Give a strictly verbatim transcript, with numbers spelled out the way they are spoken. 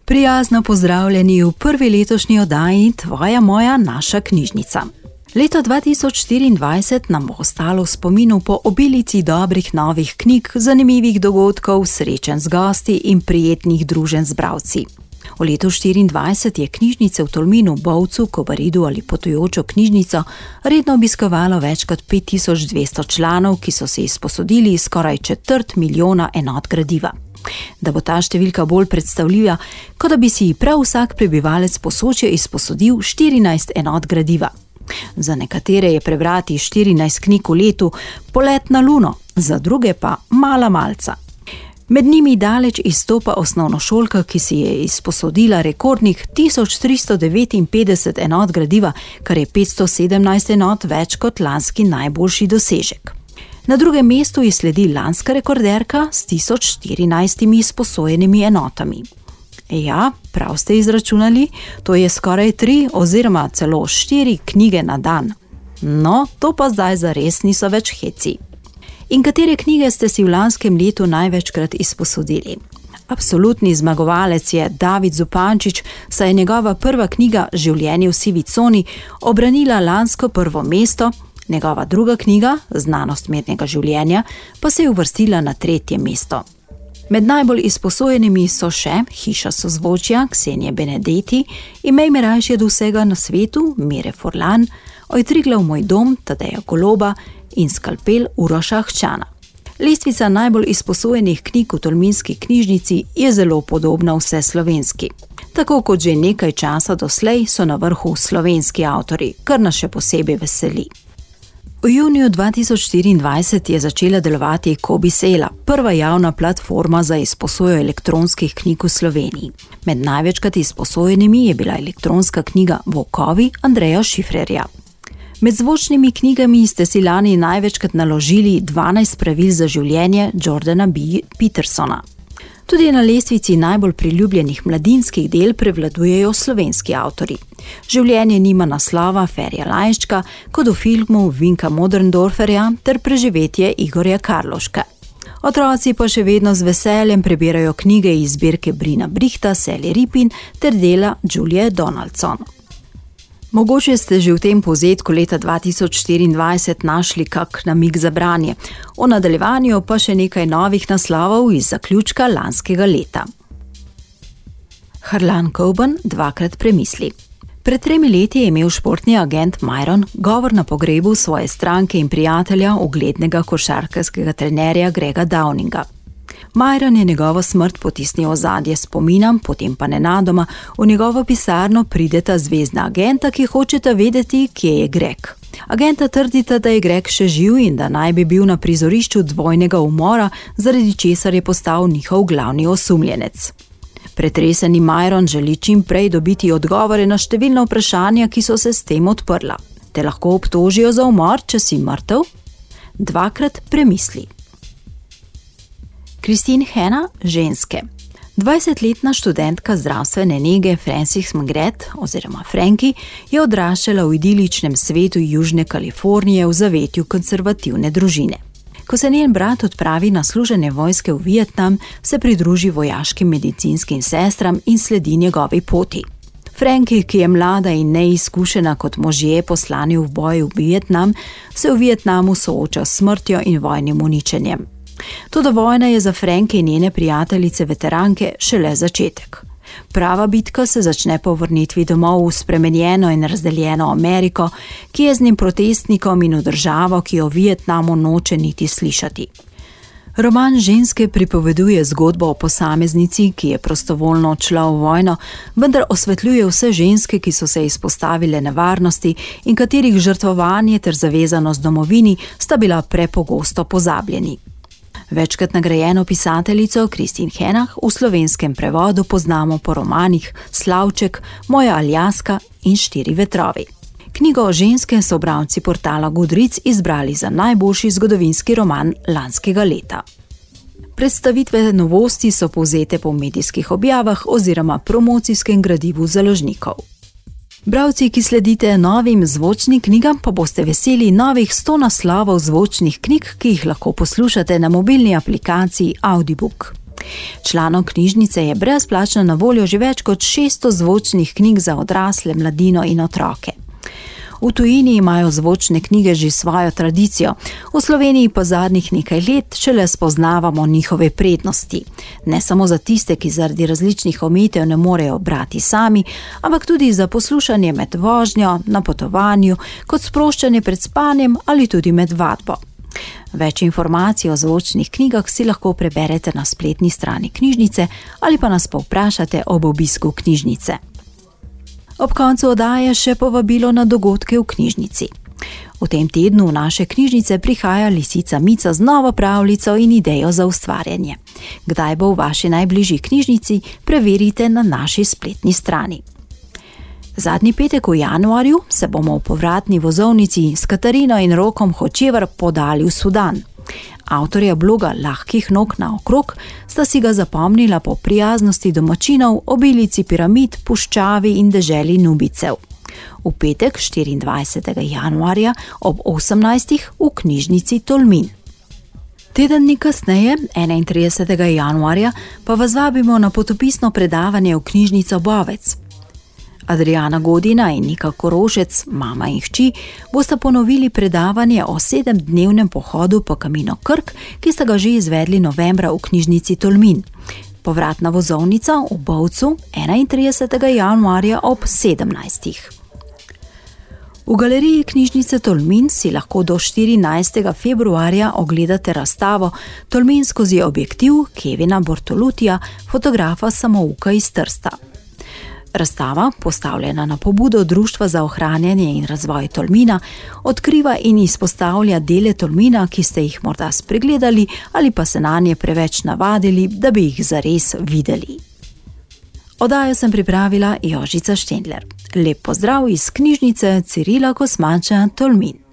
Prijazno pozdravljeni v prvi letošnji oddaji Tvoja, moja, naša knjižnica. Leto dva tisoč štiriindvajset nam bo ostalo v spominu po obilici dobrih novih knjig, zanimivih dogodkov, srečanj z gosti in prijetnih druženj z bralci. V letu štiriindvajset je knjižnice v Tolminu, Bovcu, Kobaridu ali potujočo knjižnico redno obiskovalo več kot pet tisoč dvesto članov, ki so se izposodili skoraj četrt milijona enot gradiva. Da bo ta številka bolj predstavljiva, kot da bi si prav vsak prebivalec Posočja izposodil štirinajst enot gradiva. Za nekatere je prebrati štirinajst knjig v letu polet na luno, za druge pa mala malca. Med njimi daleč izstopa osnovnošolka, ki si je izposodila rekordnih tisoč tristo devetinpetdeset enot gradiva, kar je petsto sedemnajst enot več kot lanski najboljši dosežek. Na drugem mestu je sledi lanska rekorderka s tisoč štirinajstimi izposojenimi enotami. Ja, prav ste izračunali, to je skoraj tri oziroma celo štiri knjige na dan. No, to pa zdaj zares niso več heci. In katere knjige ste si v lanskem letu največkrat izposodili? Absolutni zmagovalec je David Zupančič, saj je njegova prva knjiga Življenje v sivi coni obranila lansko prvo mesto, njegova druga knjiga Znanost mednega življenja pa se je uvrstila na tretje mesto. Med najbolj izposojenimi so še Hiša sozvočja Ksenije Benedetti, Imej me rajši od vsega na svetu Mire Furlan, Oj Triglav moj dom Tadeja Goloba in Skalpel Uroša Ahčana. Lestvica najbolj izposojenih knjig v tolminski knjižnici je zelo podobna vseslovenski. Tako kot že nekaj časa doslej so na vrhu slovenski avtorji, kar nas še posebej veseli. V juniju dva tisoč štiriindvajset je začela delovati Kobisela, prva javna platforma za izposojo elektronskih knjig v Sloveniji. Med največkrat izposojenimi je bila elektronska knjiga Volkovi Andreja Šifrerja. Med zvočnimi knjigami ste si lani največkrat naložili dvanajst pravil za življenje Jordana B. Petersona. Tudi na lestvici najbolj priljubljenih mladinskih del prevladujejo slovenski avtorji. Življenje nima naslova Ferija Lajščka, kot v filmu Vinka Moderndorferja ter Preživetje Igorja Karloška. Otroci pa še vedno z veseljem prebirajo knjige iz zbirke Brina Brihta, Sally Ripin ter dela Julie Donaldson. Mogoče ste že v tem povzetku leta dva tisoč štiriindvajset našli kak namig za branje, o nadaljevanju pa še nekaj novih naslovov iz zaključka lanskega leta. Harlan Coben dvakrat premisli. Pred tremi leti je imel športni agent Myron govor na pogrebu svoje stranke in prijatelja, uglednega košarkarskega trenerja Grega Downinga. Myron je njegovo smrt potisnil v ozadje spomina, potem pa nenadoma v njegovo pisarno prideta zvezdna agenta, ki hočeta vedeti, kje je Greg. Agenta trdita, da je Greg še živ in da naj bi bil na prizorišču dvojnega umora, zaradi česar je postal njihov glavni osumljenec. Pretreseni Myron želi čim prej dobiti odgovore na številna vprašanja, ki so se s tem odprla. Te lahko obtožijo za umor, če si mrtev? Dvakrat premisli. Christine Hanna, ženske. dvajsetletna študentka zdravstvene nege Frances McGrath oziroma Frankie je odraščala v idiličnem svetu Južne Kalifornije v zavetju konservativne družine. Ko se njen brat odpravi na služenje vojske v Vietnam, se pridruži vojaškim medicinskim sestram in sledi njegovi poti. Frankie, ki je mlada in neizkušena kot možje poslani v boj v Vietnam, se v Vietnamu sooča s smrtjo in vojnim uničenjem. Toda vojna je za Frankie in njene prijateljice veteranke šele začetek. Prava bitka se začne po vrnitvi domov v spremenjeno in razdeljeno Ameriko, ki je z njim protestnikom in v državo, ki jo v Vietnamu noče niti slišati. Roman Ženske pripoveduje zgodbo o posameznici, ki je prostovoljno odšla v vojno, vendar osvetljuje vse ženske, ki so se izpostavile nevarnosti in katerih žrtvovanje ter zavezanost domovini sta bila prepogosto pozabljeni. Večkrat nagrajeno pisateljico Christine Hanna v slovenskem prevodu poznamo po romanih Slavček, Moja Aljaska in Štiri vetrovi. Knjigo o ženske so bralci portala Goodreads izbrali za najboljši zgodovinski roman lanskega leta. Predstavitve novosti so povzete po medijskih objavah oziroma promocijskem gradivu založnikov. Bralci, ki sledite novim zvočnim knjigam, pa boste veseli novih sto naslovov zvočnih knjig, ki jih lahko poslušate na mobilni aplikaciji Audiobook. Članom knjižnice je brezplačno na voljo že več kot šeststo zvočnih knjig za odrasle, mladino in otroke. V tujini imajo zvočne knjige že svojo tradicijo, v Sloveniji pa zadnjih nekaj let šele spoznavamo njihove prednosti. Ne samo za tiste, ki zaradi različnih omejitev ne morejo brati sami, ampak tudi za poslušanje med vožnjo, na potovanju, kot sproščanje pred spanjem ali tudi med vadbo. Več informacij o zvočnih knjigah si lahko preberete na spletni strani knjižnice ali pa nas povprašate ob obisku knjižnice. Ob koncu oddaje še povabilo na dogodke v knjižnici. V tem tednu v naše knjižnice prihaja Lisica Mica z novo pravljico in idejo za ustvarjanje. Kdaj bo v vaši najbližji knjižnici, preverite na naši spletni strani. Zadnji petek v januarju se bomo v povratni vozovnici s Katarino in Rokom Hočevar podali v Sudan. Avtorja bloga Lahkih nog naokrog sta si ga zapomnila po prijaznosti domačinov, obilici piramid, puščavi in deželi Nubicev. V petek, štiriindvajsetega januarja ob osemnajstih v knjižnici Tolmin. Teden dni kasneje, enaintridesetega januarja, pa vas vabimo na potopisno predavanje v knjižnico Bovec. Adriana Godina in Nika Korošec, mama in hči, bosta ponovili predavanje o sedemdnevnem pohodu po Kamino Krk, ki sta ga že izvedli novembra v knjižnici Tolmin. Povratna vozovnica v Bovcu enaintridesetega januarja ob sedemnajstih. V galeriji knjižnice Tolmin si lahko do štirinajstega februarja ogledate razstavo Tolmin skozi objektiv Kevina Bortolutija, fotografa samouka iz Trsta. Razstava, postavljena na pobudo Društva za ohranjanje in razvoj Tolmina, odkriva in izpostavlja dele Tolmina, ki ste jih morda spregledali ali pa se nanje preveč navadili, da bi jih zares videli. Oddajo sem pripravila Jožica Štendler. Lep pozdrav iz knjižnice Cirila Kosmača Tolmin.